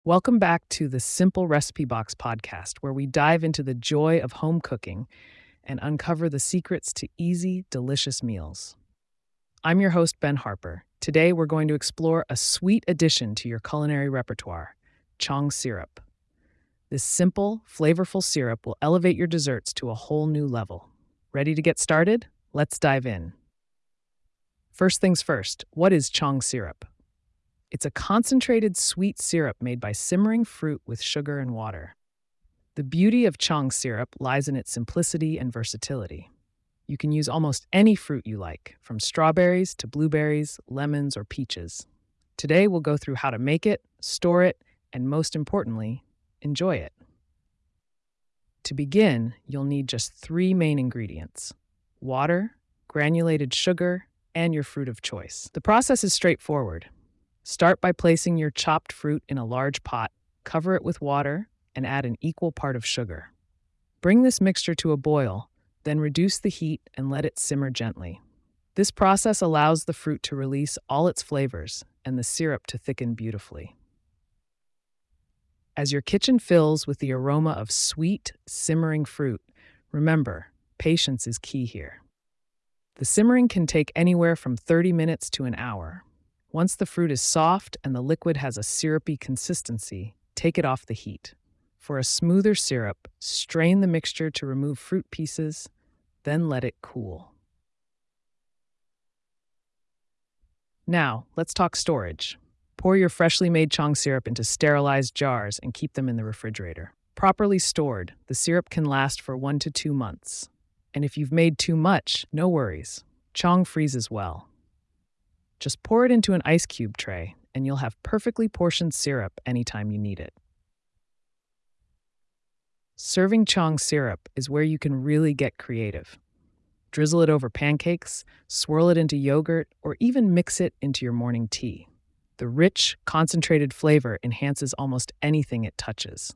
Welcome back to the Simple Recipe Box podcast, where we dive into the joy of home cooking and uncover the secrets to easy, delicious meals. I'm your host, Ben Harper. Today, we're going to explore a sweet addition to your culinary repertoire, Chong syrup. This simple, flavorful syrup will elevate your desserts to a whole new level. Ready to get started? Let's dive in. First things first, what is Chong syrup? It's a concentrated sweet syrup made by simmering fruit with sugar and water. The beauty of Chong syrup lies in its simplicity and versatility. You can use almost any fruit you like, from strawberries to blueberries, lemons, or peaches. Today, we'll go through how to make it, store it, and most importantly, enjoy it. To begin, you'll need just 3 main ingredients: water, granulated sugar, and your fruit of choice. The process is straightforward. Start by placing your chopped fruit in a large pot, cover it with water, and add an equal part of sugar. Bring this mixture to a boil, then reduce the heat and let it simmer gently. This process allows the fruit to release all its flavors and the syrup to thicken beautifully. As your kitchen fills with the aroma of sweet, simmering fruit, remember, patience is key here. The simmering can take anywhere from 30 minutes to an hour. Once the fruit is soft and the liquid has a syrupy consistency, take it off the heat. For a smoother syrup, strain the mixture to remove fruit pieces, then let it cool. Now, let's talk storage. Pour your freshly made Chong syrup into sterilized jars and keep them in the refrigerator. Properly stored, the syrup can last for 1 to 2 months. And if you've made too much, no worries. Chong freezes well. Just pour it into an ice cube tray, and you'll have perfectly portioned syrup anytime you need it. Serving Chong syrup is where you can really get creative. Drizzle it over pancakes, swirl it into yogurt, or even mix it into your morning tea. The rich, concentrated flavor enhances almost anything it touches.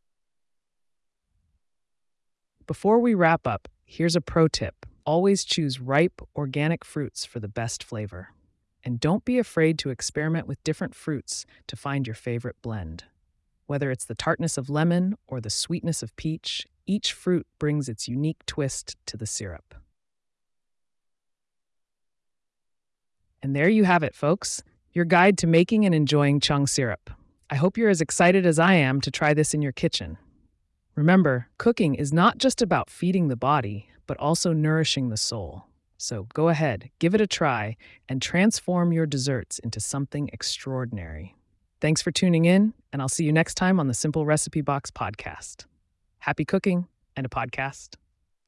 Before we wrap up, here's a pro tip. Always choose ripe, organic fruits for the best flavor. And don't be afraid to experiment with different fruits to find your favorite blend. Whether it's the tartness of lemon or the sweetness of peach, each fruit brings its unique twist to the syrup. And there you have it, folks, your guide to making and enjoying Chong syrup. I hope you're as excited as I am to try this in your kitchen. Remember, cooking is not just about feeding the body, but also nourishing the soul. So go ahead, give it a try, and transform your desserts into something extraordinary. Thanks for tuning in, and I'll see you next time on the Simple Recipe Box podcast. Happy cooking and a podcast.